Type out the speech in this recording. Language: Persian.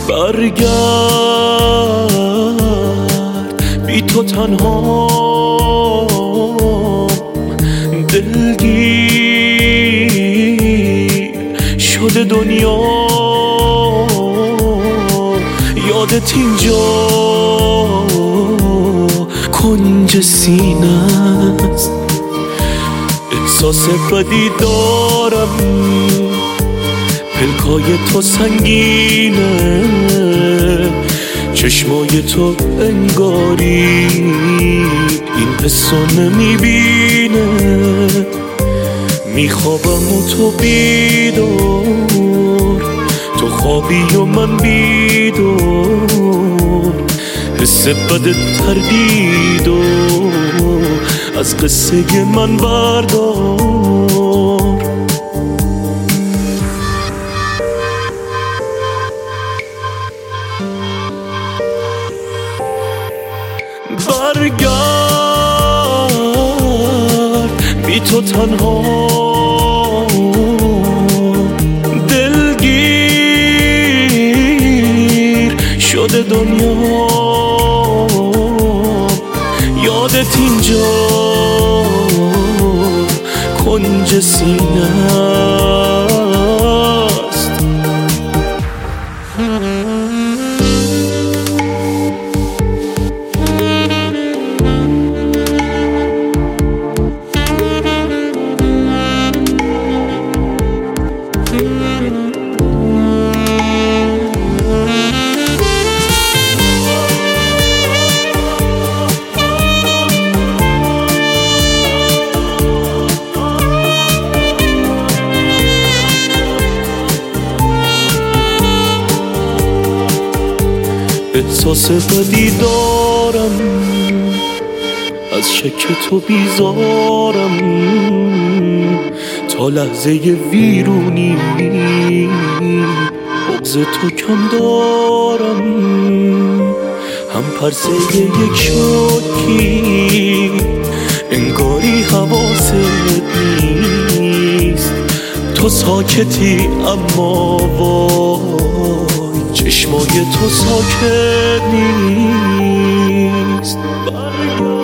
برگرد بی تو تنها دلگیر شده دنیا یادت اینجا کنج سینه است احساس بدی دارم پلکای تو سنگینه چشمای تو انگاری این حسو نمیبینه میخوابم و تو بیدار تو خوابی و من بیدار حس بد تردید و از قصه من بردار برگرد بی تو تنها دلگیر شده دنیا یادت اینجا کنج سینه است احساس بدی دارم از شک تو بیزارم تا لحظه ویرونی بغض تو کم دارم هم پرسه یک شوکی انگاری حواست نیست تو ساکتی اما وای چشمای تو ساکت نیست